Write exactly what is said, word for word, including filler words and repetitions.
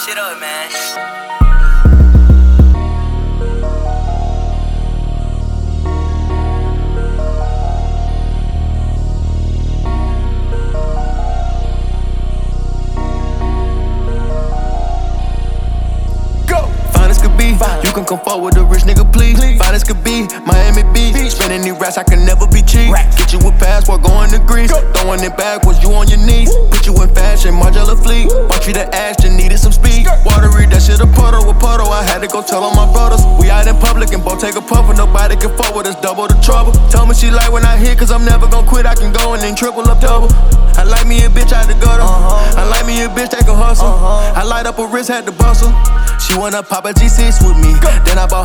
shit up, man. You can come forward with a rich nigga, please. please. Finest could be Miami Beach. Spending these racks, I can never be cheap. Racks. Get you a passport, going to Greece. Go. Throwing it backwards, you on your knees. Woo. Put you in fashion, Margiela fleet. Bought you the Ashton, needed some speed. Skirt. Watery, that shit a puddle with puddle. I had to go tell all my brothers. We out in public and both take a puff, and nobody can fuck with us. Double the trouble. Tell me she like when I hit, cause I'm never gonna quit. I can go and then triple up double. I like me a bitch out the gutter. Uh-huh. I like me a bitch that can hustle. Uh-huh. I light up a wrist, had to bustle. She wanna pop a G six with me. Go. Then I bought